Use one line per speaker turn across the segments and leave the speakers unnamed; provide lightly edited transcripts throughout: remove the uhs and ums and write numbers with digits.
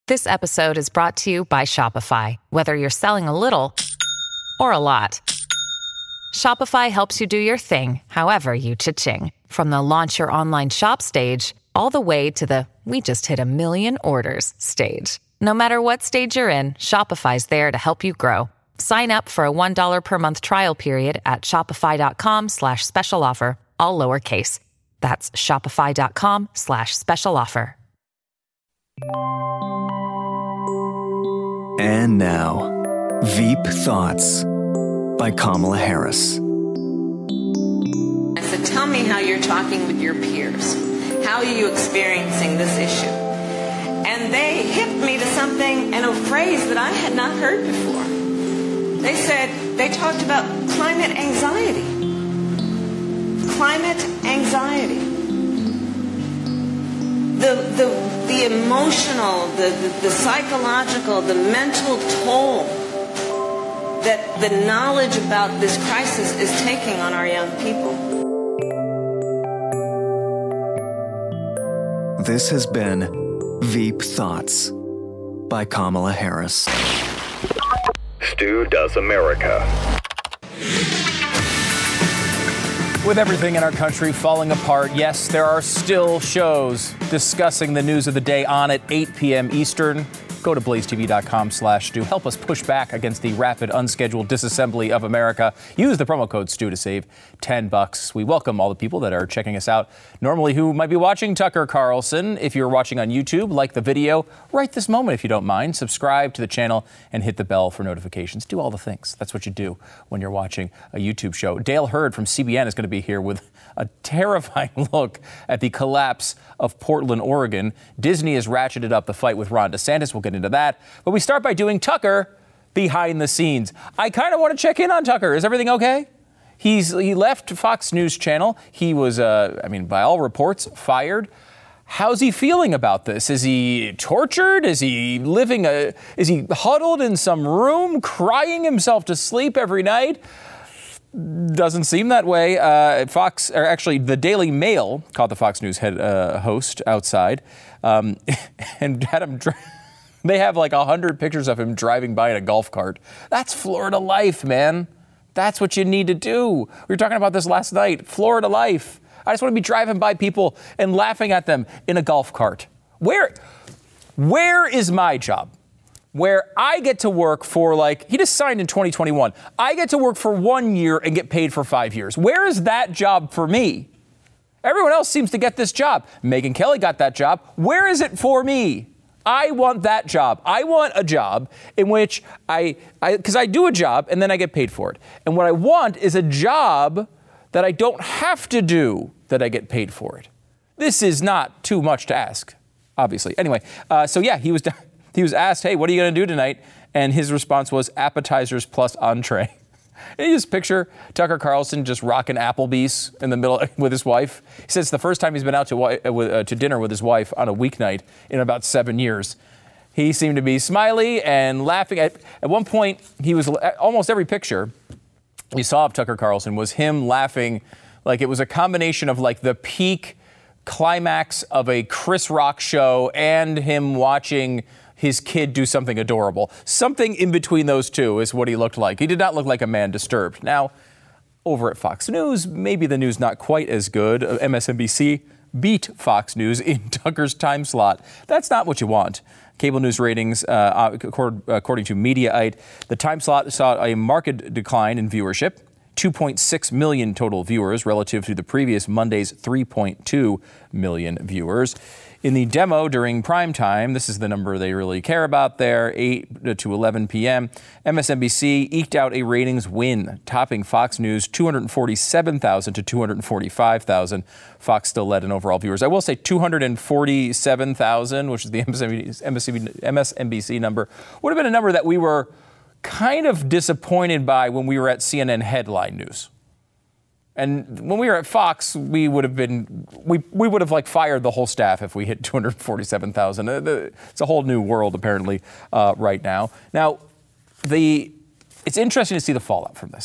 This episode is brought to you by Shopify. Whether you're selling a little or a lot, Shopify helps you do your thing, however you cha-ching. From the launch your online shop stage, all the way to the we just hit 1 million orders stage. No matter what stage you're in, Shopify's there to help you grow. Sign up for a $1 per month trial period at shopify.com/special offer, all lowercase. That's shopify.com/special offer.
And now, Veep Thoughts by Kamala Harris.
I said, tell me how you're talking with your peers. How are you experiencing this issue? And they hipped me to something and a phrase that I had not heard before. They said, they talked about climate anxiety. Climate anxiety. The emotional, the psychological, the mental toll that the knowledge about this crisis is taking on our young people.
This has been Veep Thoughts by Kamala Harris.
Stu Does America.
With everything in our country falling apart, yes, there are still shows discussing the news of the day on at 8 p.m. Eastern. Go to blazetv.com/Stu. Help us push back against the rapid, unscheduled disassembly of America. Use the promo code Stu to save $10. We welcome all the people that are checking us out normally who might be watching Tucker Carlson. If you're watching on YouTube, like the video right this moment if you don't mind. Subscribe to the channel and hit the bell for notifications. Do all the things. That's what you do when you're watching a YouTube show. Dale Hurd from CBN is going to be here with a terrifying look at the collapse of Portland, Oregon. Disney has ratcheted up the fight with Ron DeSantis. We'll get into that. But we start by doing Tucker behind the scenes. I kind of want to check in on Tucker. Is everything okay? He left Fox News Channel. He was, by all reports, fired. How's he feeling about this? Is he tortured? Is he is he huddled in some room, crying himself to sleep every night? Doesn't seem that way. The Daily Mail caught the Fox News host outside and had him. They have like 100 pictures of him driving by in a golf cart. That's Florida life, man. That's what you need to do. We were talking about this last night. Florida life. I just want to be driving by people and laughing at them in a golf cart. Where is my job? Where I get to work for, he just signed in 2021. I get to work for 1 year and get paid for 5 years. Where is that job for me? Everyone else seems to get this job. Megyn Kelly got that job. Where is it for me? I want that job. I want a job in which because I do a job and then I get paid for it. And what I want is a job that I don't have to do that I get paid for it. This is not too much to ask, obviously. Anyway, he was asked, hey, what are you going to do tonight? And his response was appetizers plus entree. And you just picture Tucker Carlson just rocking Applebee's in the middle with his wife. He says it's the first time he's been out to dinner with his wife on a weeknight in about 7 years. He seemed to be smiley and laughing. At one point, he was almost every picture you saw of Tucker Carlson was him laughing like it was a combination of the peak climax of a Chris Rock show and him watching his kid do something adorable. Something in between those two is what he looked like. He did not look like a man disturbed. Now, over at Fox News, maybe the news not quite as good. MSNBC beat Fox News in Tucker's time slot. That's not what you want. Cable news ratings, according to Mediaite, the time slot saw a marked decline in viewership. 2.6 million total viewers relative to the previous Monday's 3.2 million viewers. In the demo during prime time, this is the number they really care about there, 8 to 11 p.m., MSNBC eked out a ratings win, topping Fox News 247,000 to 245,000. Fox still led in overall viewers. I will say 247,000, which is the MSNBC number, would have been a number that we were kind of disappointed by when we were at CNN headline news. And when we were at Fox, we would have fired the whole staff if we hit 247,000. It's a whole new world apparently right now. Now, it's interesting to see the fallout from this.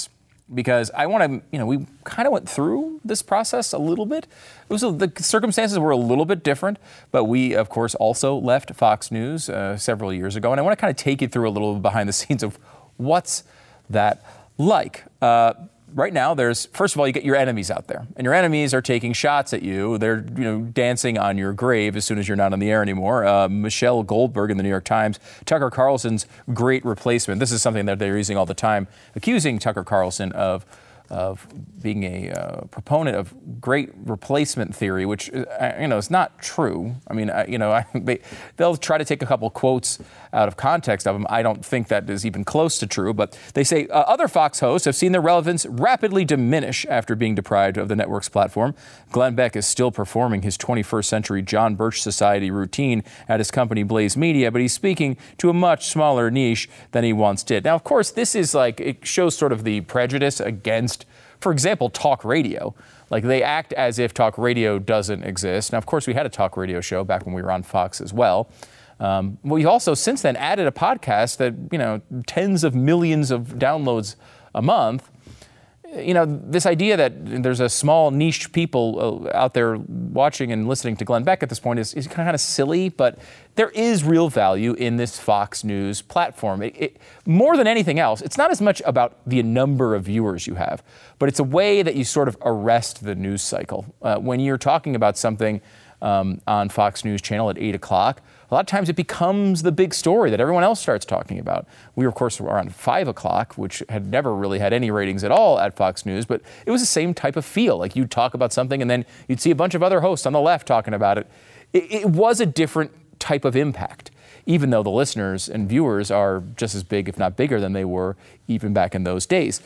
because I want to, we kind of went through this process a little bit. The circumstances were a little bit different, but we, of course, also left Fox News several years ago. And I want to kind of take you through a little behind the scenes of what's that like. Right now, first of all, you get your enemies out there, and your enemies are taking shots at you. They're, dancing on your grave as soon as you're not on the air anymore. Michelle Goldberg in the New York Times, Tucker Carlson's great replacement. This is something that they're using all the time, accusing Tucker Carlson of being a proponent of great replacement theory, which, is not true. I mean, they'll try to take a couple quotes out of context of them. I don't think that is even close to true, but they say other Fox hosts have seen their relevance rapidly diminish after being deprived of the network's platform. Glenn Beck is still performing his 21st century John Birch Society routine at his company Blaze Media, but he's speaking to a much smaller niche than he once did. Now, of course, this is it shows sort of the prejudice against, for example, talk radio. Like, they act as if talk radio doesn't exist. Now, of course, we had a talk radio show back when we were on Fox as well. We've also since then added a podcast that, tens of millions of downloads a month. This idea that there's a small niche people out there watching and listening to Glenn Beck at this point is kind of silly, but there is real value in this Fox News platform. More than anything else, it's not as much about the number of viewers you have, but it's a way that you sort of arrest the news cycle. When you're talking about something on Fox News Channel at 8 o'clock, a lot of times it becomes the big story that everyone else starts talking about. We, of course, were on 5 o'clock, which had never really had any ratings at all at Fox News, but it was the same type of feel. Like, you'd talk about something and then you'd see a bunch of other hosts on the left talking about it. It was a different type of impact, even though the listeners and viewers are just as big, if not bigger, than they were even back in those days.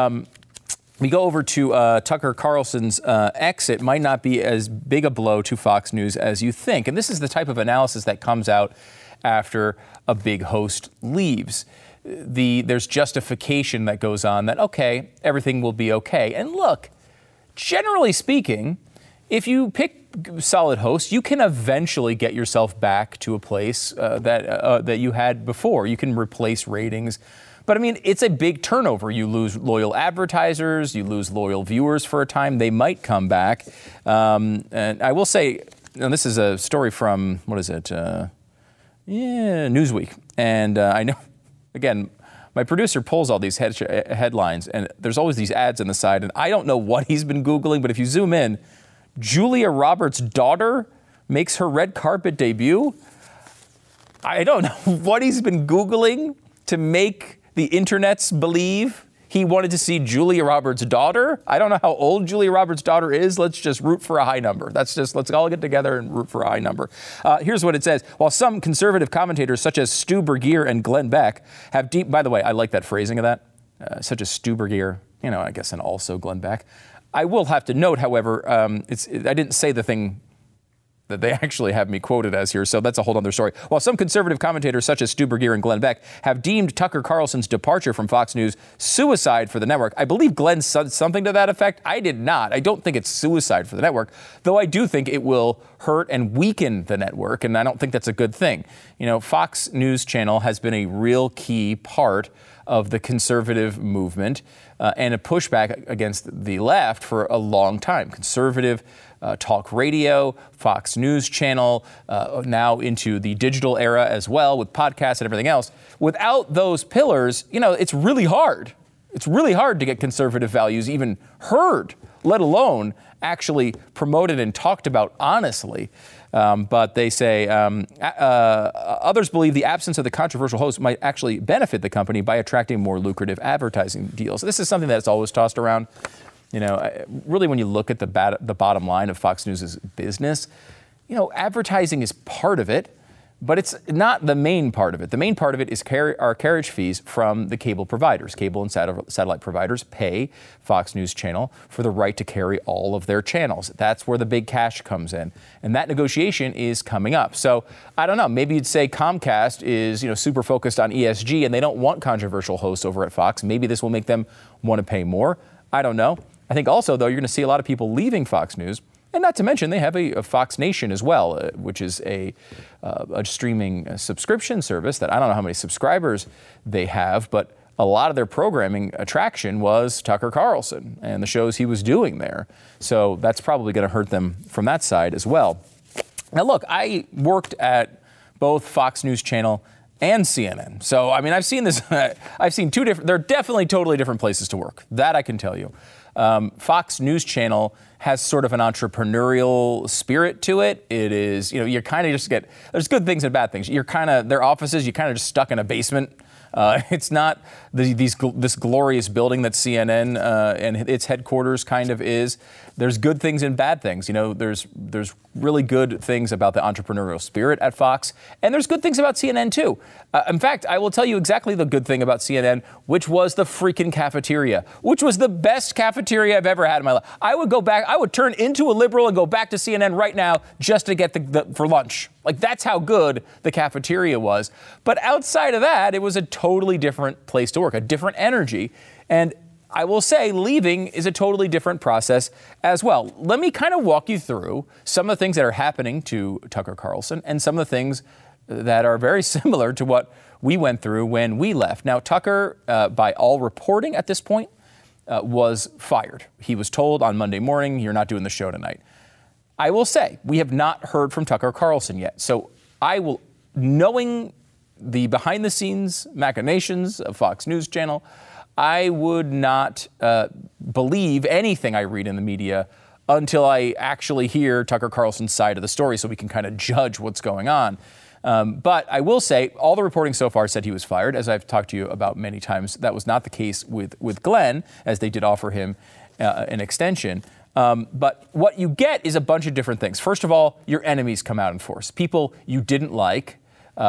We go over to Tucker Carlson's exit might not be as big a blow to Fox News as you think. And this is the type of analysis that comes out after a big host leaves. There's justification that goes on that, okay, everything will be okay. And look, generally speaking, if you pick solid hosts, you can eventually get yourself back to a place that you had before. You can replace ratings. But I mean, it's a big turnover. You lose loyal advertisers, you lose loyal viewers for a time. They might come back. And I will say, this is a story from, Newsweek. And I know, again, my producer pulls all these headlines, and there's always these ads on the side. And I don't know what he's been Googling, but if you zoom in, Julia Roberts' daughter makes her red carpet debut. I don't know what he's been Googling to make the internets believe he wanted to see Julia Roberts' daughter. I don't know how old Julia Roberts' daughter is. Let's just root for a high number. Let's all get together and root for a high number. Here's what it says. While some conservative commentators such as Stu Burguiere and Glenn Beck have deep, by the way, I like that phrasing of that, such as Stu Burguiere, I guess, and also Glenn Beck. I will have to note, however, I didn't say the thing that they actually have me quoted as here, so that's a whole other story. While some conservative commentators such as Stu Burguiere and Glenn Beck have deemed Tucker Carlson's departure from Fox News suicide for the network, I believe Glenn said something to that effect. I did not. I don't think it's suicide for the network, though I do think it will hurt and weaken the network, and I don't think that's a good thing. Fox News Channel has been a real key part of the conservative movement and a pushback against the left for a long time. Conservative talk radio, Fox News Channel, now into the digital era as well with podcasts and everything else. Without those pillars, it's really hard. It's really hard to get conservative values even heard, let alone actually promoted and talked about honestly. But they say others believe the absence of the controversial host might actually benefit the company by attracting more lucrative advertising deals. This is something that's always tossed around. Really, when you look at the bottom line of Fox News' business, advertising is part of it, but it's not the main part of it. The main part of it is our carriage fees from the cable providers. Cable and satellite providers pay Fox News Channel for the right to carry all of their channels. That's where the big cash comes in. And that negotiation is coming up. So I don't know, maybe you'd say Comcast is, super focused on ESG and they don't want controversial hosts over at Fox. Maybe this will make them want to pay more. I don't know. I think also, though, you're going to see a lot of people leaving Fox News. And not to mention, they have a Fox Nation as well, which is a streaming subscription service that I don't know how many subscribers they have, but a lot of their programming attraction was Tucker Carlson and the shows he was doing there. So that's probably going to hurt them from that side as well. Now, look, I worked at both Fox News Channel and CNN. So, I mean, I've seen this. I've seen two different, they're definitely totally different places to work. That I can tell you. Fox News Channel has sort of an entrepreneurial spirit to it. It is, you kind of just there's good things and bad things. Their offices, you're kind of just stuck in a basement. It's not this glorious building that CNN and its headquarters kind of is. There's good things and bad things. There's really good things about the entrepreneurial spirit at Fox, and there's good things about CNN too. In fact, I will tell you exactly the good thing about CNN, which was the freaking cafeteria, which was the best cafeteria I've ever had in my life. I would go back. I would turn into a liberal and go back to CNN right now just to get for lunch. Like, that's how good the cafeteria was. But outside of that, it was a totally different place to work, a different energy. And I will say leaving is a totally different process as well. Let me kind of walk you through some of the things that are happening to Tucker Carlson and some of the things that are very similar to what we went through when we left. Now, Tucker, by all reporting at this point, was fired. He was told on Monday morning, you're not doing the show tonight. I will say, we have not heard from Tucker Carlson yet. So I will, knowing the behind-the-scenes machinations of Fox News Channel, I would not believe anything I read in the media until I actually hear Tucker Carlson's side of the story so we can kind of judge what's going on. But I will say, all the reporting so far said he was fired. As I've talked to you about many times, that was not the case with Glenn, as they did offer him an extension. But what you get is a bunch of different things. First of all, your enemies come out in force. People you didn't like.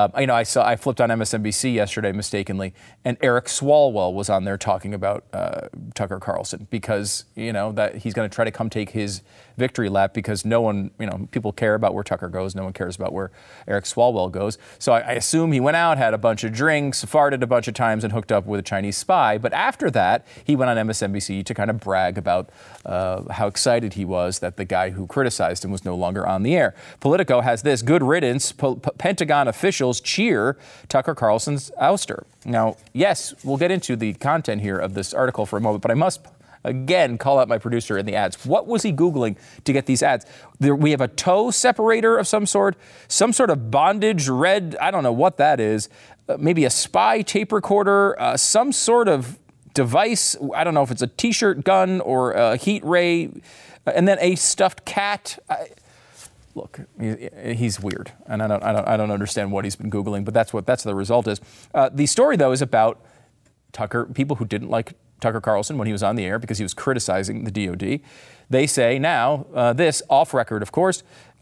I flipped on MSNBC yesterday mistakenly, and Eric Swalwell was on there talking about Tucker Carlson because, that he's going to try to come take his victory lap because no one, people care about where Tucker goes. No one cares about where Eric Swalwell goes. So I assume he went out, had a bunch of drinks, farted a bunch of times, and hooked up with a Chinese spy. But after that, he went on MSNBC to kind of brag about how excited he was that the guy who criticized him was no longer on the air. Politico has this: good riddance, Pentagon officials cheer Tucker Carlson's ouster. Now, yes, we'll get into the content here of this article for a moment, but I must again call out my producer in the ads. What was he Googling to get these ads? We have a toe separator of some sort of bondage red, I don't know what that is, maybe a spy tape recorder, some sort of device. I don't know if it's a T-shirt gun or a heat ray, and then a stuffed cat. Look, he's weird, and I don't understand what he's been Googling, but that's the result is. The story, though, is about people who didn't like Tucker Carlson when he was on the air because he was criticizing the DOD. They say now, this off record, of course,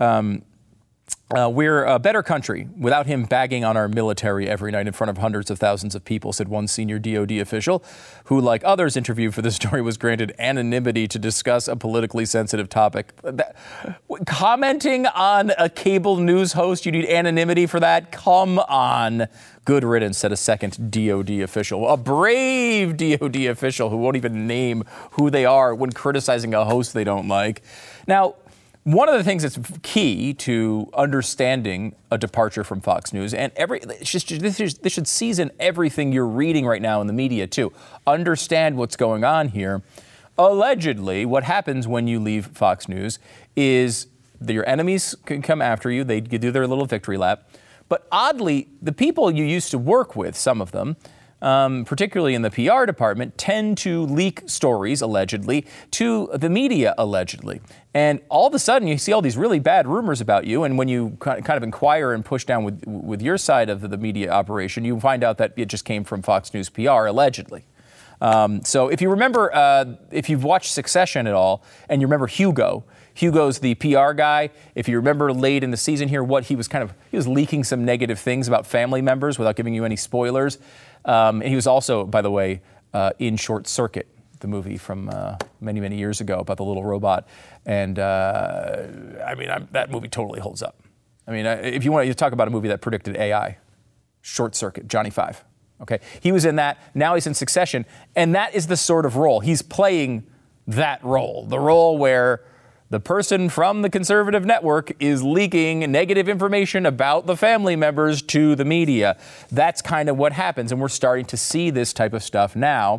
we're a better country without him bagging on our military every night in front of hundreds of thousands of people, said one senior DOD official who, like others interviewed for the story, was granted anonymity to discuss a politically sensitive topic. Commenting on a cable news host, you need anonymity for that? Come on. Good riddance, said a second DOD official. A brave DOD official who won't even name who they are when criticizing a host they don't like. Now, one of the things that's key to understanding a departure from Fox News, and this should season everything you're reading right now in the media too. Understand what's going on here. Allegedly, what happens when you leave Fox News is that your enemies can come after you. They do their little victory lap. But oddly, the people you used to work with, some of them, particularly in the PR department, tend to leak stories, allegedly, to the media, allegedly. And all of a sudden, you see all these really bad rumors about you, and when you kind of inquire and push down with your side of the media operation, you find out that it just came from Fox News PR, allegedly. So if you remember, if you've watched Succession at all, and you remember Hugo's the PR guy. If you remember late in the season here, he was leaking some negative things about family members without giving you any spoilers. And he was also, by the way, in Short Circuit, the movie from many, many years ago about the little robot. And that movie totally holds up. I mean, if you want to talk about a movie that predicted AI, Short Circuit, Johnny Five. Okay, he was in that. Now he's in Succession, and that is the sort of role he's playing. That role, the role where the person from the conservative network is leaking negative information about the family members to the media. That's kind of what happens, and we're starting to see this type of stuff now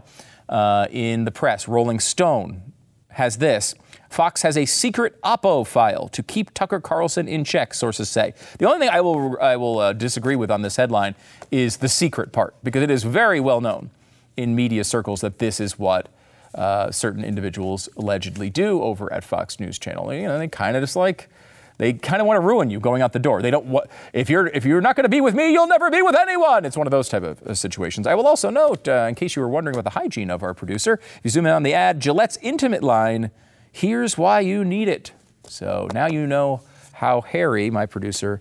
in the press. Rolling Stone has this. Fox has a secret Oppo file to keep Tucker Carlson in check, sources say. The only thing I will disagree with on this headline is the secret part, because it is very well known in media circles that this is what certain individuals allegedly do over at Fox News Channel. You know, they kind of want to ruin you going out the door. They don't if you're not going to be with me, you'll never be with anyone. It's one of those type of situations. I will also note, in case you were wondering about the hygiene of our producer, if you zoom in on the ad, Gillette's Intimate line, here's why you need it. So now you know how hairy my producer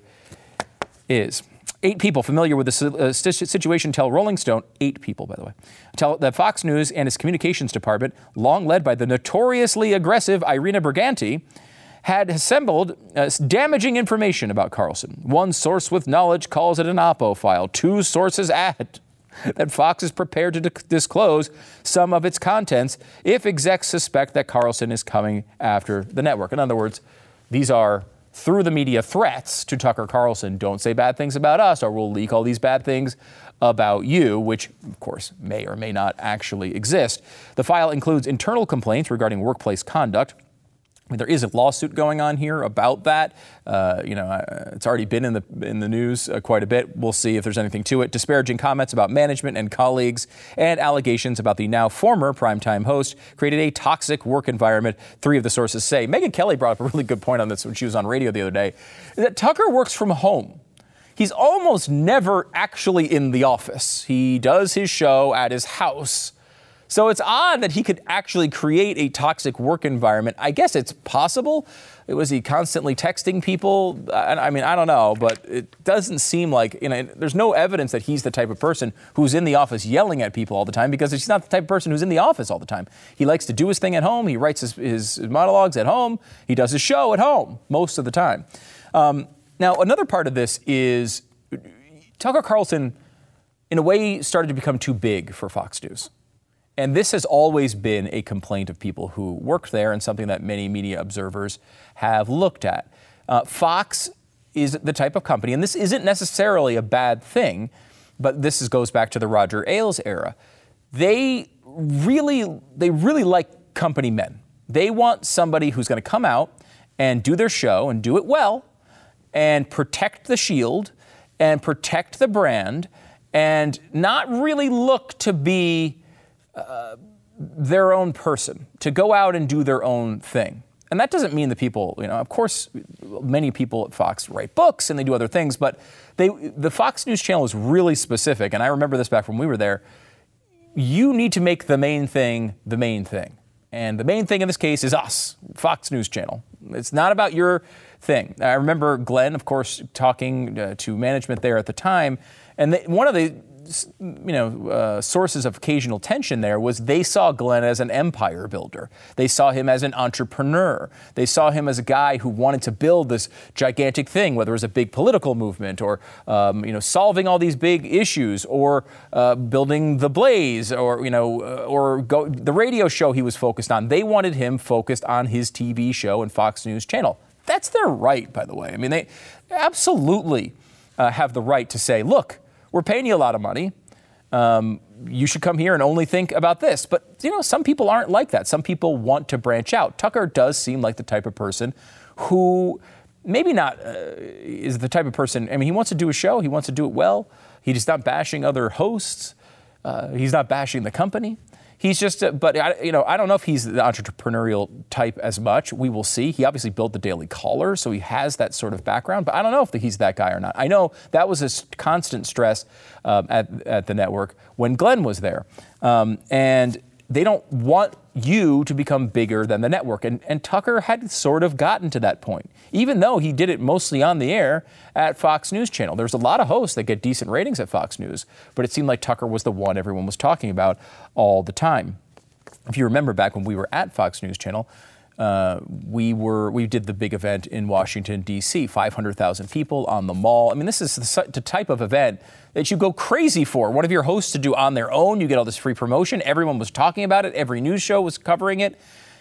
is. 8 people familiar with the situation tell Rolling Stone, 8 people, by the way, tell that Fox News and its communications department, long led by the notoriously aggressive Irina Briganti, had assembled damaging information about Carlson. One source with knowledge calls it an Oppo file. 2 sources add that Fox is prepared to disclose some of its contents if execs suspect that Carlson is coming after the network. In other words, these are through the media threats to Tucker Carlson. Don't say bad things about us or we'll leak all these bad things about you, which, of course, may or may not actually exist. The file includes internal complaints regarding workplace conduct. I mean, there is a lawsuit going on here about that. It's already been in the news quite a bit. We'll see if there's anything to it. Disparaging comments about management and colleagues and allegations about the now former primetime host created a toxic work environment, 3 of the sources say. Megyn Kelly brought up a really good point on this when she was on radio the other day, that Tucker works from home. He's almost never actually in the office. He does his show at his house. So it's odd that he could actually create a toxic work environment. I guess it's possible. Was he constantly texting people? I mean, I don't know, but it doesn't seem like, there's no evidence that he's the type of person who's in the office yelling at people all the time, because he's not the type of person who's in the office all the time. He likes to do his thing at home. He writes his monologues at home. He does his show at home most of the time. Now, another part of this is Tucker Carlson, in a way, started to become too big for Fox News. And this has always been a complaint of people who work there and something that many media observers have looked at. Fox is the type of company, and this isn't necessarily a bad thing, but this goes back to the Roger Ailes era. They really like company men. They want somebody who's going to come out and do their show and do it well and protect the shield and protect the brand and not really look to be their own person, to go out and do their own thing. And that doesn't mean the people, of course, many people at Fox write books and they do other things, but the Fox News Channel is really specific. And I remember this back when we were there. You need to make the main thing the main thing. And the main thing in this case is us, Fox News Channel. It's not about your thing. I remember Glenn, of course, talking to management there at the time. And one of the sources of occasional tension there was they saw Glenn as an empire builder. They saw him as an entrepreneur. They saw him as a guy who wanted to build this gigantic thing, whether it was a big political movement or, solving all these big issues or building The Blaze or the radio show he was focused on. They wanted him focused on his TV show and Fox News Channel. That's their right, by the way. I mean, they absolutely have the right to say, look, we're paying you a lot of money. You should come here and only think about this. But, some people aren't like that. Some people want to branch out. Tucker does seem like the type of person who maybe not is the type of person. I mean, he wants to do a show. He wants to do it well. He's not bashing other hosts. He's not bashing the company. He's just, I don't know if he's the entrepreneurial type as much. We will see. He obviously built the Daily Caller, so he has that sort of background, but I don't know if he's that guy or not. I know that was a constant stress at the network when Glenn was there. And they don't want you to become bigger than the network. And Tucker had sort of gotten to that point, even though he did it mostly on the air at Fox News Channel. There's a lot of hosts that get decent ratings at Fox News, but it seemed like Tucker was the one everyone was talking about all the time. If you remember back when we were at Fox News Channel, we did the big event in Washington, D.C., 500,000 people on the mall. I mean, this is the type of event that you go crazy for. One of your hosts to do on their own. You get all this free promotion. Everyone was talking about it. Every news show was covering it.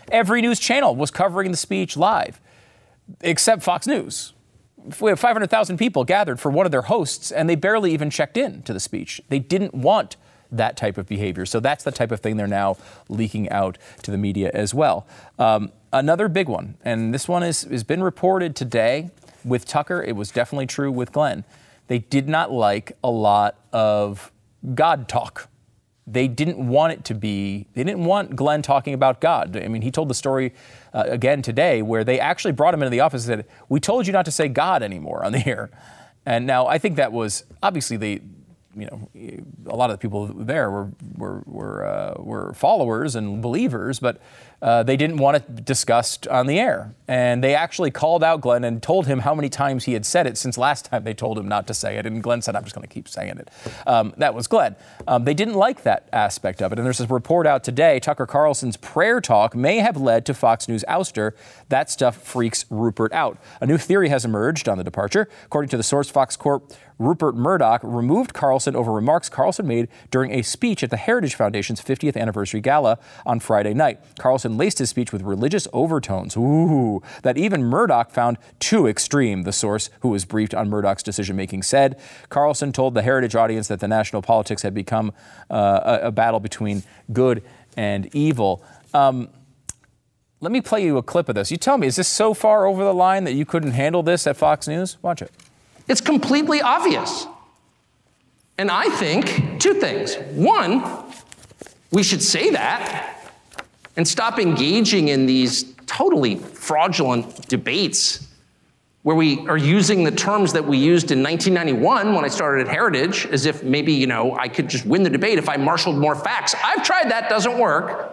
Every news channel was covering the speech live, except Fox News. We have 500,000 people gathered for one of their hosts, and they barely even checked in to the speech. They didn't want that type of behavior. So that's the type of thing they're now leaking out to the media as well. Another big one, and this one has been reported today with Tucker. It was definitely true with Glenn. They did not like a lot of God talk. They didn't want Glenn talking about God. I mean, he told the story again today where they actually brought him into the office and said, "We told you not to say God anymore on the air." And now I think that was obviously a lot of the people there were followers and believers, but they didn't want it discussed on the air. And they actually called out Glenn and told him how many times he had said it since last time they told him not to say it. And Glenn said, "I'm just going to keep saying it." That was Glenn. They didn't like that aspect of it. And there's this report out today, Tucker Carlson's prayer talk may have led to Fox News ouster. That stuff freaks Rupert out. A new theory has emerged on the departure. According to the source, Fox Corp, Rupert Murdoch removed Carlson over remarks Carlson made during a speech at the Heritage Foundation's 50th anniversary gala on Friday night. Carlson laced his speech with religious overtones, that even Murdoch found too extreme, the source who was briefed on Murdoch's decision-making said. Carlson told the Heritage audience that the national politics had become a battle between good and evil. Let me play you a clip of this. You tell me, is this so far over the line that you couldn't handle this at Fox News? Watch it.
It's completely obvious. And I think two things. One, we should say that and stop engaging in these totally fraudulent debates where we are using the terms that we used in 1991 when I started at Heritage, as if maybe, I could just win the debate if I marshaled more facts. I've tried that, doesn't work.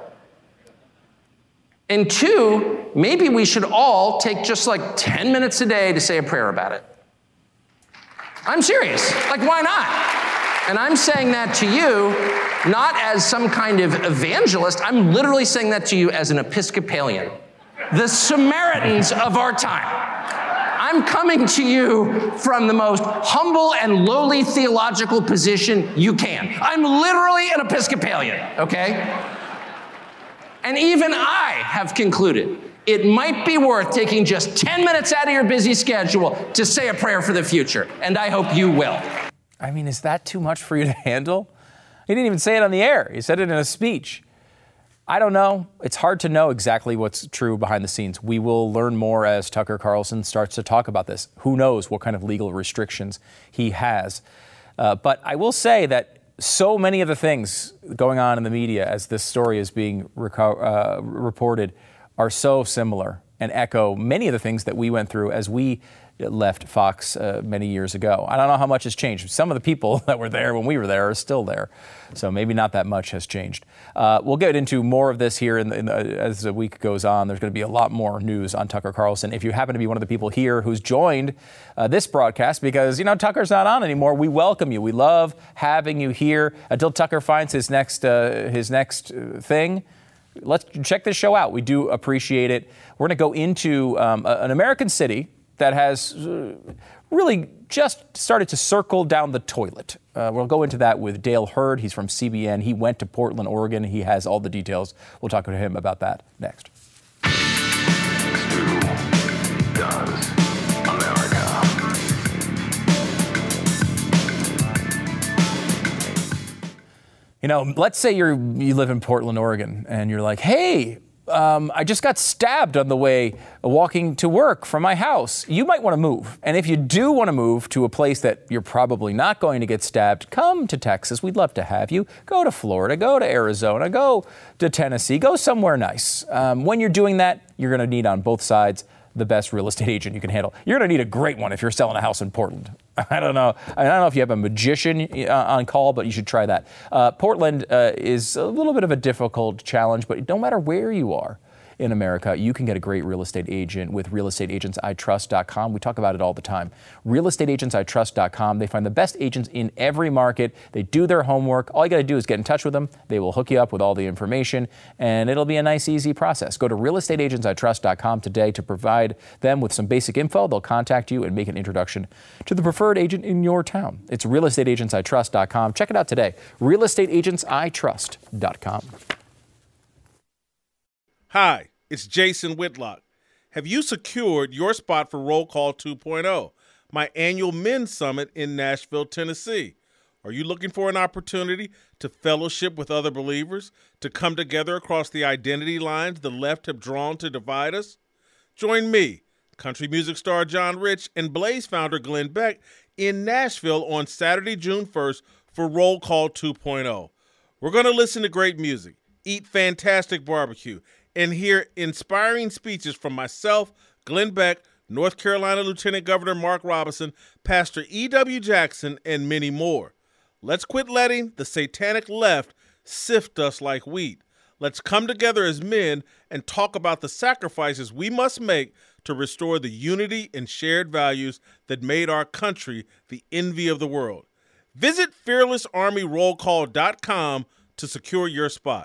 And two, maybe we should all take just like 10 minutes a day to say a prayer about it. I'm serious. Why not? And I'm saying that to you, not as some kind of evangelist. I'm literally saying that to you as an Episcopalian. The Samaritans of our time. I'm coming to you from the most humble and lowly theological position you can. I'm literally an Episcopalian, okay? And even I have concluded it might be worth taking just 10 minutes out of your busy schedule to say a prayer for the future. And I hope you will.
I mean, is that too much for you to handle? He didn't even say it on the air. He said it in a speech. I don't know. It's hard to know exactly what's true behind the scenes. We will learn more as Tucker Carlson starts to talk about this. Who knows what kind of legal restrictions he has. But I will say that so many of the things going on in the media as this story is being reported are so similar and echo many of the things that we went through as we left Fox many years ago. I don't know how much has changed. Some of the people that were there when we were there are still there, so maybe not that much has changed. We'll get into more of this here as the week goes on. There's going to be a lot more news on Tucker Carlson. If you happen to be one of the people here who's joined this broadcast because, Tucker's not on anymore, we welcome you. We love having you here until Tucker finds his next thing. Let's check this show out. We do appreciate it. We're going to go into an American city that has really just started to circle down the toilet. We'll go into that with Dale Hurd. He's from CBN. He went to Portland, Oregon. He has all the details. We'll talk to him about that next.
Stu does America.
Let's say you live in Portland, Oregon, and you're like, hey, I just got stabbed on the way walking to work from my house. You might want to move. And if you do want to move to a place that you're probably not going to get stabbed, come to Texas. We'd love to have you. Go to Florida, go to Arizona, go to Tennessee, go somewhere nice. When you're doing that, you're going to need on both sides the best real estate agent you can handle. You're going to need a great one if you're selling a house in Portland. I don't know if you have a magician on call, but you should try that. Portland is a little bit of a difficult challenge, but no matter where you are in America, you can get a great real estate agent with realestateagentsitrust.com. We talk about it all the time. Realestateagentsitrust.com. They find the best agents in every market. They do their homework. All you got to do is get in touch with them. They will hook you up with all the information, and it'll be a nice, easy process. Go to realestateagentsitrust.com today to provide them with some basic info. They'll contact you and make an introduction to the preferred agent in your town. It's realestateagentsitrust.com. Check it out today. Realestateagentsitrust.com.
Hi, it's Jason Whitlock. Have you secured your spot for Roll Call 2.0, my annual men's summit in Nashville, Tennessee? Are you looking for an opportunity to fellowship with other believers, to come together across the identity lines the left have drawn to divide us? Join me, country music star John Rich, and Blaze founder Glenn Beck in Nashville on Saturday, June 1st for Roll Call 2.0. We're going to listen to great music, eat fantastic barbecue, and hear inspiring speeches from myself, Glenn Beck, North Carolina Lieutenant Governor Mark Robinson, Pastor E.W. Jackson, and many more. Let's quit letting the satanic left sift us like wheat. Let's come together as men and talk about the sacrifices we must make to restore the unity and shared values that made our country the envy of the world. Visit fearlessarmyrollcall.com to secure your spot.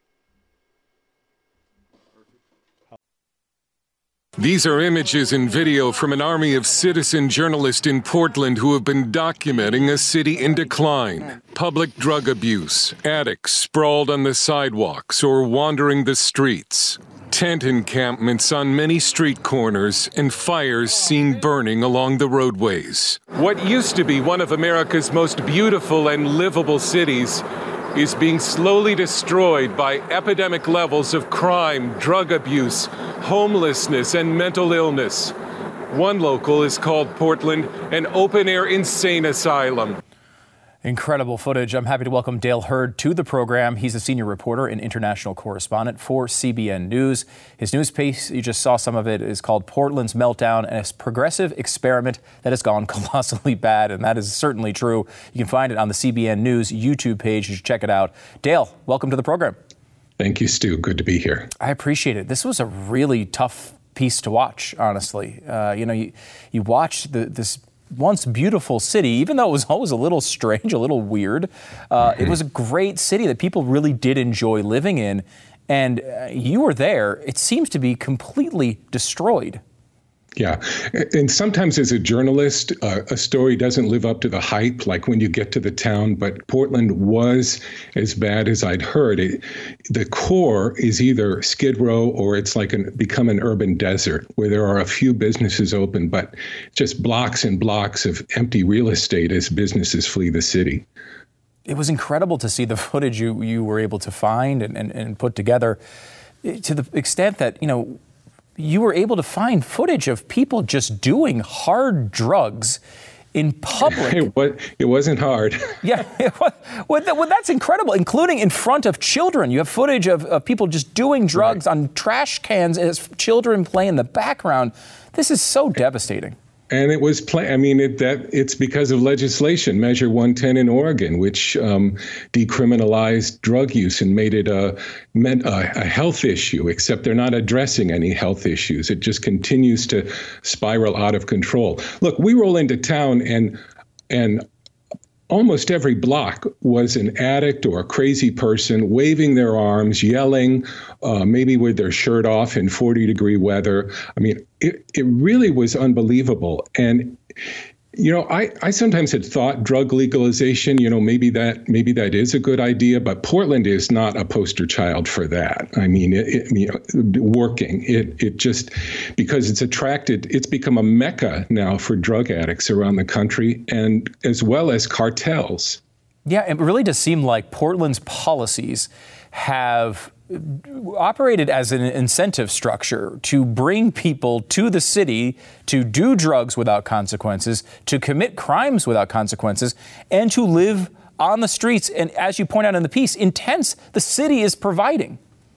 These are images and video from an army of citizen journalists in Portland who have been documenting a city in decline. Public drug abuse, addicts sprawled on the sidewalks or wandering the streets. Tent encampments on many street corners and fires seen burning along the roadways. What used to be one of America's most beautiful and livable cities is being slowly destroyed by epidemic levels of crime, drug abuse, homelessness, and mental illness. One local is called Portland an open-air insane asylum.
Incredible footage. I'm happy to welcome Dale Hurd to the program. He's a senior reporter and international correspondent for CBN News. His news piece, you just saw some of it, is called Portland's Meltdown, and a progressive experiment that has gone colossally bad, and that is certainly true. You can find it on the CBN News YouTube page. You should check it out. Dale, welcome to the program.
Thank you, Stu. Good to be here.
I appreciate it. This was a really tough piece to watch, honestly. You watch this once beautiful city, even though it was always a little strange, a little weird. It was a great city that people really did enjoy living in. And you were there. It seems to be completely destroyed.
Yeah. And sometimes as a journalist, a story doesn't live up to the hype, like when you get to the town. But Portland was as bad as I'd heard. The core is either Skid Row or it's like become an urban desert where there are a few businesses open, but just blocks and blocks of empty real estate as businesses flee the city.
It was incredible to see the footage you were able to find and put together, to the extent that, you were able to find footage of people just doing hard drugs in public.
It wasn't hard.
Yeah, well, that's incredible, including in front of children. You have footage of people just doing drugs on trash cans as children play in the background. This is so devastating.
And it was it's because of legislation, Measure 110 in Oregon, which decriminalized drug use and made it a health issue, except they're not addressing any health issues. It just continues to spiral out of control. Look, we roll into town and almost every block was an addict or a crazy person waving their arms, yelling, maybe with their shirt off in 40-degree weather. I mean, it really was unbelievable. And, I sometimes had thought drug legalization, maybe that is a good idea, but Portland is not a poster child for that. I mean, working. It just, because it's become a mecca now for drug addicts around the country, and as well as cartels.
Yeah, it really does seem like Portland's policies have operated as an incentive structure to bring people to the city to do drugs without consequences, to commit crimes without consequences, and to live on the streets. And as you point out in the piece, intense the city is providing.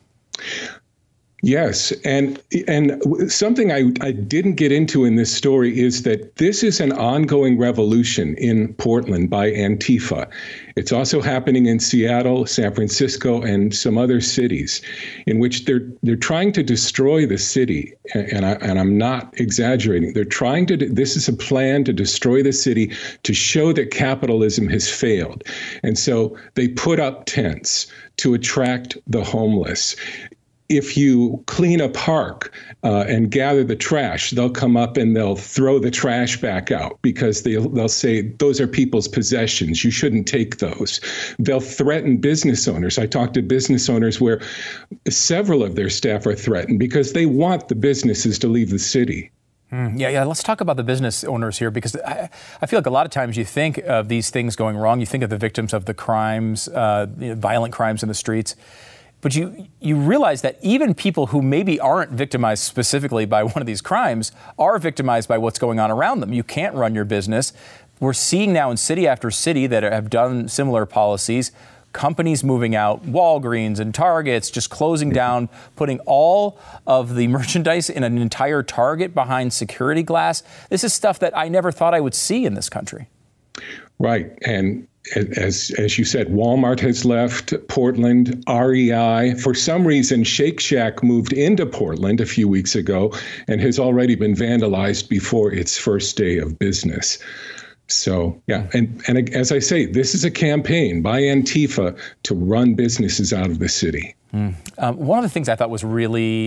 Yes, and something I didn't get into in this story is that this is an ongoing revolution in Portland by Antifa. It's also happening in Seattle, San Francisco, and some other cities, in which they're trying to destroy the city. And I'm not exaggerating. They're trying to. This is a plan to destroy the city to show that capitalism has failed, and so they put up tents to attract the homeless. if you clean a park and gather the trash, they'll come up and they'll throw the trash back out because they'll say those are people's possessions. You shouldn't take those. They'll threaten business owners. I talked to business owners where several of their staff are threatened because they want the businesses to leave the city.
Yeah. Let's talk about the business owners here, because I feel like a lot of times you think of these things going wrong. You think of the victims of the crimes, violent crimes in the streets. But you realize that even people who maybe aren't victimized specifically by one of these crimes are victimized by what's going on around them. You can't run your business. We're seeing now in city after city that have done similar policies, companies moving out, Walgreens and Targets just closing down, putting all of the merchandise in an entire Target behind security glass. This is stuff that I never thought I would see in this country.
Right. And as you said, Walmart has left Portland, REI. For some reason, Shake Shack moved into Portland a few weeks ago and has already been vandalized before its first day of business. So, yeah. And as I say, this is a campaign by Antifa to run businesses out of the city.
One of the things I thought was really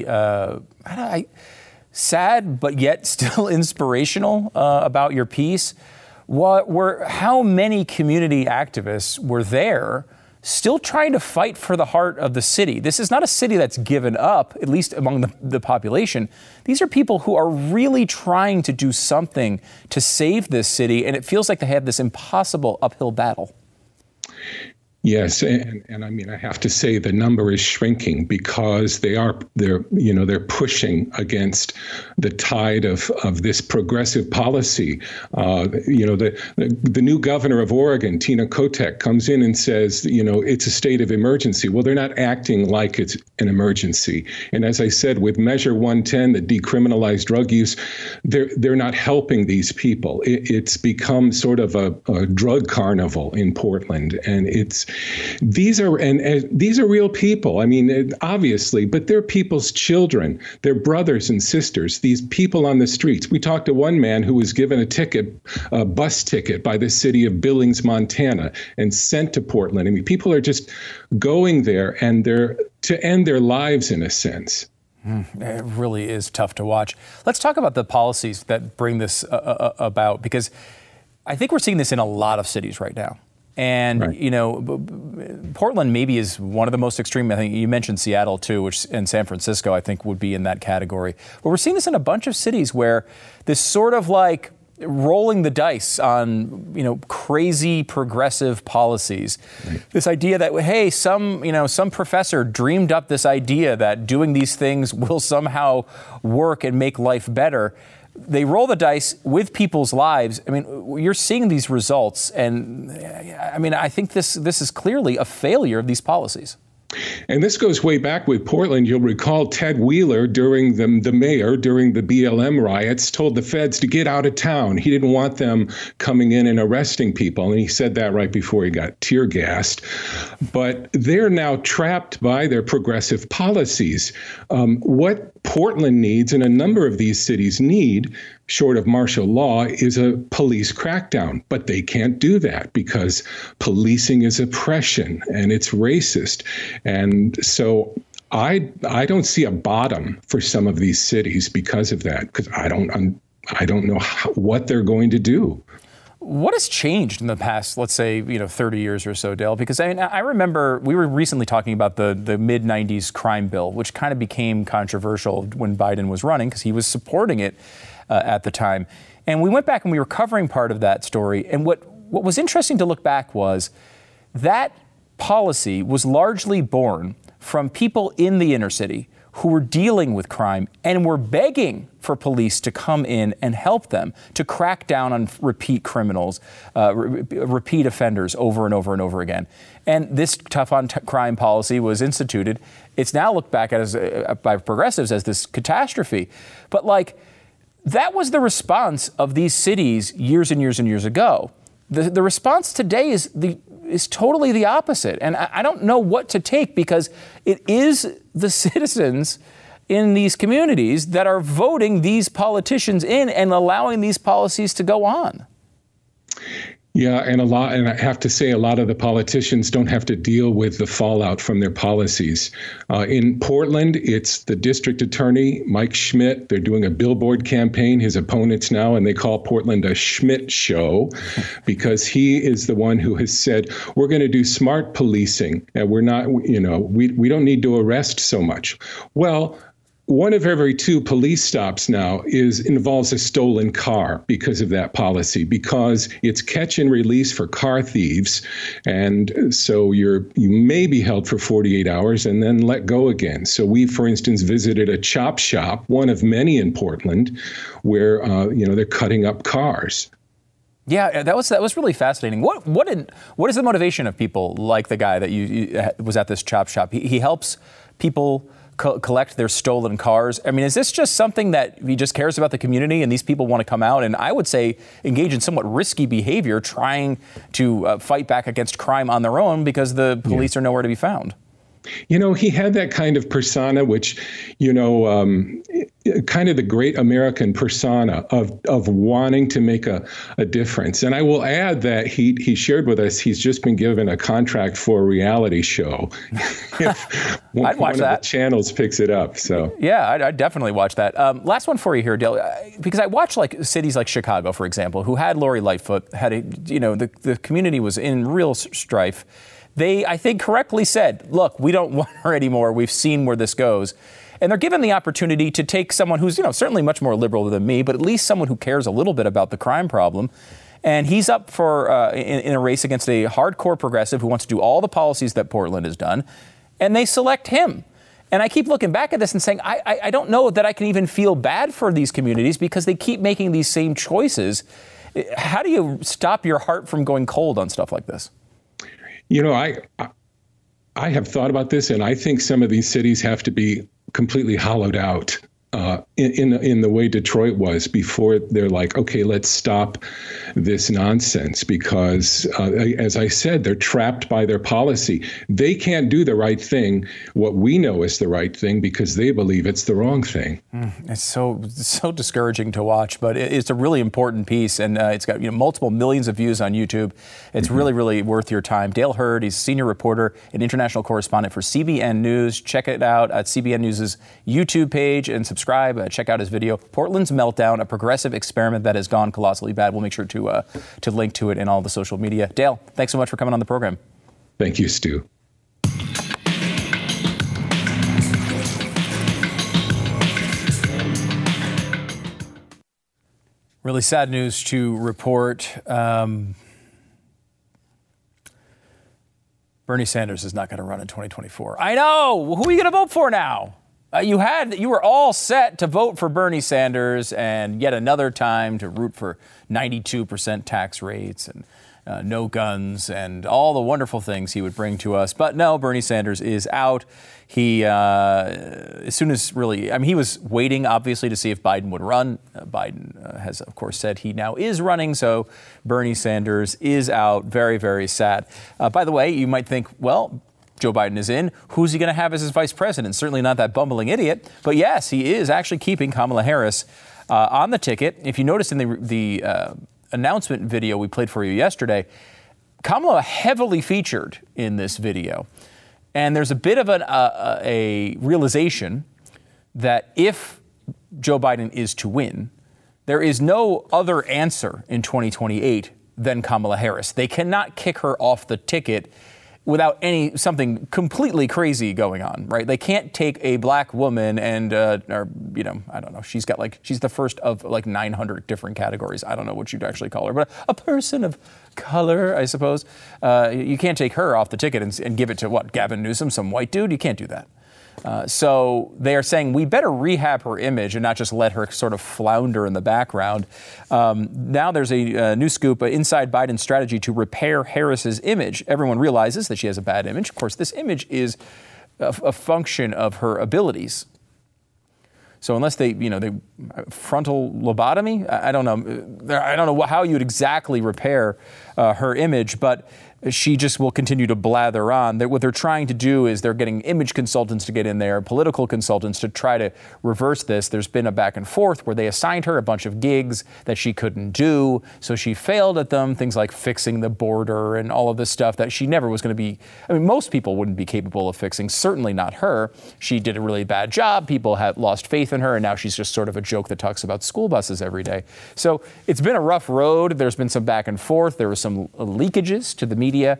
sad, but yet still inspirational about your piece were how many community activists were there still trying to fight for the heart of the city. This is not a city that's given up, at least among the population. These are people who are really trying to do something to save this city, and it feels like they have this impossible uphill battle.
Yes, and I mean, I have to say the number is shrinking because they're pushing against the tide of this progressive policy. The new governor of Oregon, Tina Kotek, comes in and says, it's a state of emergency. Well, they're not acting like it's an emergency. And as I said, with Measure 110 that decriminalized drug use, they're not helping these people. It's become sort of a drug carnival in Portland, and these are real people. I mean, obviously, but they're people's children. They're brothers and sisters. These people on the streets. We talked to one man who was given a bus ticket by the city of Billings, Montana, and sent to Portland. I mean, people are just going there, and they're to end their lives in a sense.
It really is tough to watch. Let's talk about the policies that bring this about, because I think we're seeing this in a lot of cities right now. And, right. Portland maybe is one of the most extreme. I think you mentioned Seattle, too, and San Francisco, I think, would be in that category. But we're seeing this in a bunch of cities where this sort of like rolling the dice on, crazy progressive policies. Right. This idea that, hey, some professor dreamed up this idea that doing these things will somehow work and make life better. They roll the dice with people's lives. I mean, you're seeing these results, and I mean, I think this is clearly a failure of these policies.
And this goes way back with Portland. You'll recall Ted Wheeler, during the mayor, during the BLM riots, told the feds to get out of town. He didn't want them coming in and arresting people. And he said that right before he got tear gassed. But they're now trapped by their progressive policies. What Portland needs, and a number of these cities need, short of martial law, is a police crackdown. But they can't do that because policing is oppression and it's racist. And so I don't see a bottom for some of these cities because of that, because I don't know what they're going to do.
What has changed in the past, let's say, 30 years or so, Dale? Because I remember we were recently talking about the mid-'90s crime bill, which kind of became controversial when Biden was running because he was supporting it at the time. And we went back and we were covering part of that story. And what was interesting to look back was that policy was largely born from people in the inner city who were dealing with crime and were begging for police to come in and help them to crack down on repeat criminals, repeat offenders over and over and over again. And this tough on crime policy was instituted. It's now looked back at by progressives as this catastrophe. But that was the response of these cities years and years and years ago. The response today is totally the opposite. And I don't know what to take, because it is the citizens in these communities that are voting these politicians in and allowing these policies to go on.
Yeah, and I have to say, a lot of the politicians don't have to deal with the fallout from their policies. In Portland, it's the district attorney, Mike Schmidt. They're doing a billboard campaign, his opponents now, and they call Portland a Schmidt show because he is the one who has said, we're going to do smart policing, and we're not, we don't need to arrest so much. Well, one of every 2 police stops now involves a stolen car because of that policy, because it's catch and release for car thieves. And so you may be held for 48 hours and then let go again. So we, for instance, visited a chop shop, one of many in Portland, where, they're cutting up cars.
Yeah, that was really fascinating. What is the motivation of people like the guy that you was at this chop shop? He helps people collect their stolen cars. I mean, is this just something that he just cares about the community and these people want to come out and, I would say, engage in somewhat risky behavior trying to fight back against crime on their own because the police are nowhere to be found?
He had that kind of persona, which, kind of the great American persona of wanting to make a difference. And I will add that he shared with us he's just been given a contract for a reality show.
I'd watch that.
Of the channels picks it up. So
yeah, I'd definitely watch that. Last one for you here, Dale, because I watch like cities like Chicago, for example, who had Lori Lightfoot, the community was in real strife. They, I think, correctly said, look, we don't want her anymore. We've seen where this goes. And they're given the opportunity to take someone who's, certainly much more liberal than me, but at least someone who cares a little bit about the crime problem. And he's up for in a race against a hardcore progressive who wants to do all the policies that Portland has done. And they select him. And I keep looking back at this and saying, I don't know that I can even feel bad for these communities because they keep making these same choices. How do you stop your heart from going cold on stuff like this?
I have thought about this, and I think some of these cities have to be completely hollowed out in the way Detroit was before they're like, okay, let's stop this nonsense because, as I said, they're trapped by their policy. They can't do the right thing, what we know is the right thing, because they believe it's the wrong thing.
It's so discouraging to watch, but it's a really important piece, and it's got multiple millions of views on YouTube. It's really, really worth your time. Dale Hurd, he's a senior reporter and international correspondent for CBN News. Check it out at CBN News' YouTube page and subscribe. Check out his video, Portland's Meltdown, a progressive experiment that has gone colossally bad. We'll make sure to link to it in all the social media. Dale, thanks so much for coming on the program.
Thank you, Stu.
Really sad news to report. Bernie Sanders is not going to run in 2024. I know. Who are you going to vote for now? You were all set to vote for Bernie Sanders and yet another time to root for 92% tax rates and no guns and all the wonderful things he would bring to us. But no, Bernie Sanders is out. He, as soon as really, he was waiting, obviously, to see if Biden would run. Biden has, of course, said he now is running. So Bernie Sanders is out. Very, very sad. By the way, you might think, well, Joe Biden is in. Who's he going to have as his vice president? Certainly not that bumbling idiot. But yes, he is actually keeping Kamala Harris on the ticket. If you noticed in the announcement video we played for you yesterday, Kamala heavily featured in this video. And there's a bit of a realization that if Joe Biden is to win, there is no other answer in 2028 than Kamala Harris. They cannot kick her off the ticket without something completely crazy going on, right? They can't take a black woman and, I don't know, she's the first of like 900 different categories. I don't know what you'd actually call her, but a person of color, I suppose. You can't take her off the ticket and give it to Gavin Newsom, some white dude? You can't do that. So they are saying we better rehab her image and not just let her sort of flounder in the background. Now there's a new scoop inside Biden's strategy to repair Harris's image. Everyone realizes that she has a bad image. Of course, this image is a function of her abilities. So unless they frontal lobotomy, I don't know how you would exactly repair her image, but she just will continue to blather on. What they're trying to do is they're getting image consultants to get in there, political consultants to try to reverse this. There's been a back and forth where they assigned her a bunch of gigs that she couldn't do, so she failed at them, things like fixing the border and all of this stuff that she never was going to be. I mean, most people wouldn't be capable of fixing, certainly not her. She did a really bad job. People had lost faith in her, and now she's just sort of a joke that talks about school buses every day. So it's been a rough road. There's been some back and forth. There was some leakages to the media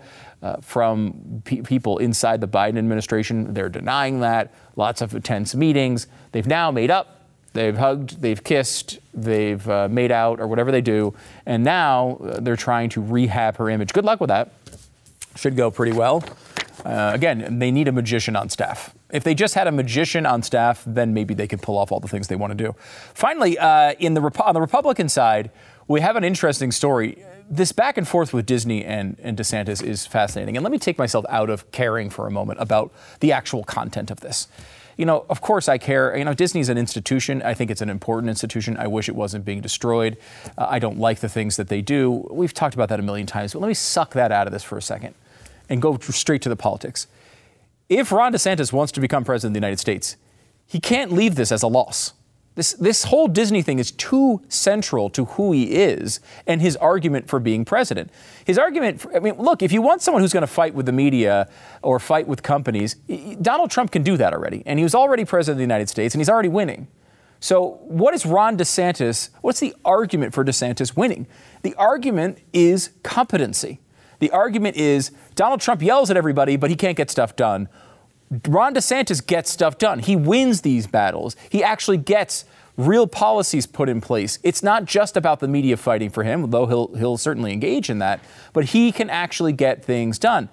from people inside the Biden administration. They're denying that. Lots of tense meetings. They've now made up. They've hugged. They've kissed. They've made out or whatever they do. And now they're trying to rehab her image. Good luck with that. Should go pretty well. Again, they need a magician on staff. If they just had a magician on staff, then maybe they could pull off all the things they want to do. Finally, on the Republican side, we have an interesting story. This back and forth with Disney and DeSantis is fascinating. And let me take myself out of caring for a moment about the actual content of this. You know, of course I care. You know, Disney's an institution. I think it's an important institution. I wish it wasn't being destroyed. I don't like the things that they do. We've talked about that a million times, but let me suck that out of this for a second and go straight to the politics. If Ron DeSantis wants to become president of the United States, he can't leave this as a loss. This whole Disney thing is too central to who he is and his argument for being president. His argument, look, if you want someone who's going to fight with the media or fight with companies, Donald Trump can do that already. And he was already president of the United States, and he's already winning. So what is Ron DeSantis, what's the argument for DeSantis winning? The argument is competency. The argument is Donald Trump yells at everybody, but he can't get stuff done. Ron DeSantis gets stuff done. He wins these battles. He actually gets real policies put in place. It's not just about the media fighting for him, though he'll certainly engage in that, but he can actually get things done.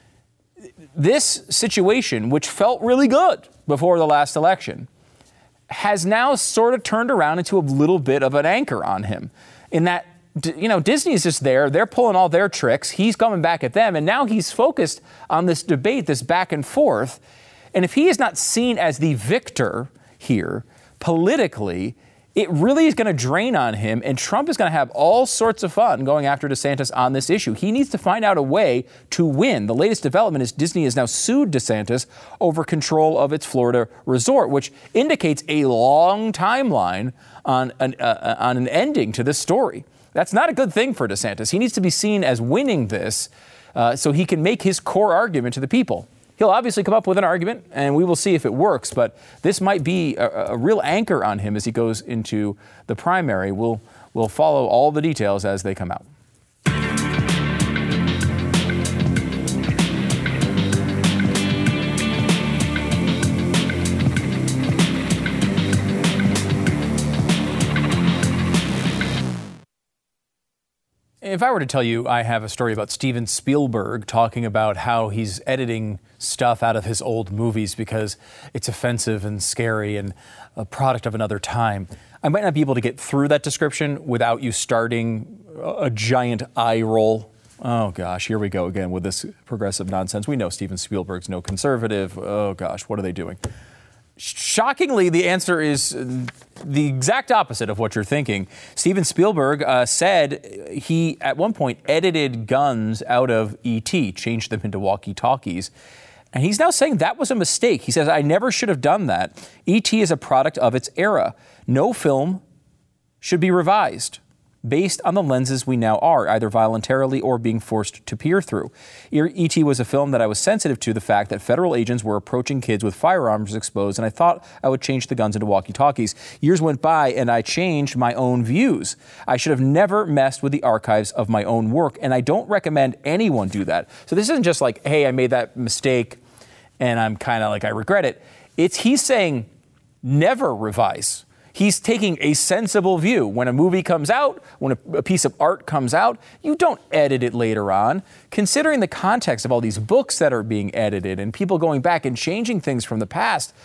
This situation, which felt really good before the last election, has now sort of turned around into a little bit of an anchor on him in that, you know, Disney is just there. They're pulling all their tricks. He's coming back at them. And now he's focused on this debate, this back and forth. And if he is not seen as the victor here politically, it really is going to drain on him. And Trump is going to have all sorts of fun going after DeSantis on this issue. He needs to find out a way to win. The latest development is Disney has now sued DeSantis over control of its Florida resort, which indicates a long timeline on an ending to this story. That's not a good thing for DeSantis. He needs to be seen as winning this so he can make his core argument to the people. He'll obviously come up with an argument, and we will see if it works, but this might be a real anchor on him as he goes into the primary. We'll follow all the details as they come out. If I were to tell you I have a story about Steven Spielberg talking about how he's editing stuff out of his old movies because it's offensive and scary and a product of another time, I might not be able to get through that description without you starting a giant eye roll. Oh, gosh, here we go again with this progressive nonsense. We know Steven Spielberg's no conservative. Oh, gosh, what are they doing? Shockingly, the answer is the exact opposite of what you're thinking. Steven Spielberg said he, at one point, edited guns out of E.T., changed them into walkie-talkies. And he's now saying that was a mistake. He says, I never should have done that. E.T. is a product of its era. No film should be revised based on the lenses we now are, either voluntarily or being forced to peer through. E.T. was a film that I was sensitive to the fact that federal agents were approaching kids with firearms exposed, and I thought I would change the guns into walkie-talkies. Years went by, and I changed my own views. I should have never messed with the archives of my own work, and I don't recommend anyone do that. So this isn't just like, hey, I made that mistake, and I'm kind of like, I regret it. He's saying never revise. He's taking a sensible view. When a movie comes out, when a piece of art comes out, you don't edit it later on. Considering the context of all these books that are being edited and people going back and changing things from the past,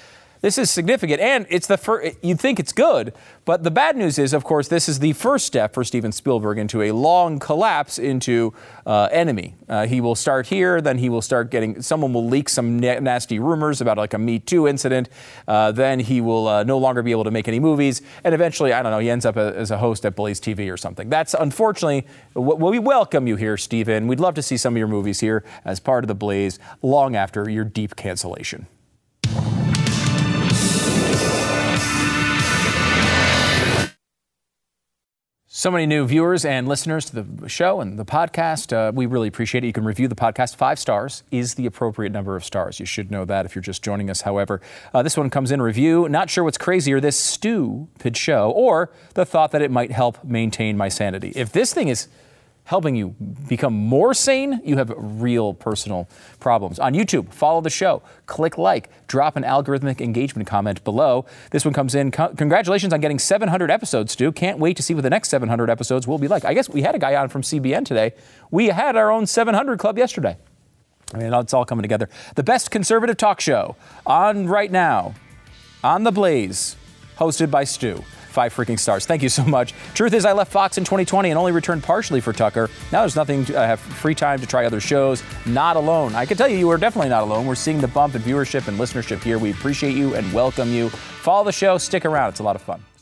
This is significant, and it's the first. You'd think it's good, but the bad news is, of course, this is the first step for Steven Spielberg into a long collapse into Enemy. He will start here, then he will start getting. Someone will leak some nasty rumors about like a Me Too incident. Then he will no longer be able to make any movies, and eventually, I don't know, he ends up as a host at Blaze TV or something. That's unfortunately. We welcome you here, Steven. We'd love to see some of your movies here as part of the Blaze long after your deep cancellation. So many new viewers and listeners to the show and the podcast. We really appreciate it. You can review the podcast. 5 stars is the appropriate number of stars. You should know that if you're just joining us. However, this one comes in review. Not sure what's crazier, this stupid show or the thought that it might help maintain my sanity. If this thing is helping you become more sane, you have real personal problems. On YouTube, follow the show, click like, drop an algorithmic engagement comment below. This one comes in, congratulations on getting 700 episodes, Stu. Can't wait to see what the next 700 episodes will be like. I guess we had a guy on from CBN today. We had our own 700 club yesterday. I mean, it's all coming together. The best conservative talk show on right now, on The Blaze, hosted by Stu. 5 freaking stars. Thank you so much. Truth is, I left Fox in 2020 and only returned partially for Tucker. Now there's nothing. I have free time to try other shows. Not alone. I can tell you, you are definitely not alone. We're seeing the bump in viewership and listenership here. We appreciate you and welcome you. Follow the show. Stick around. It's a lot of fun.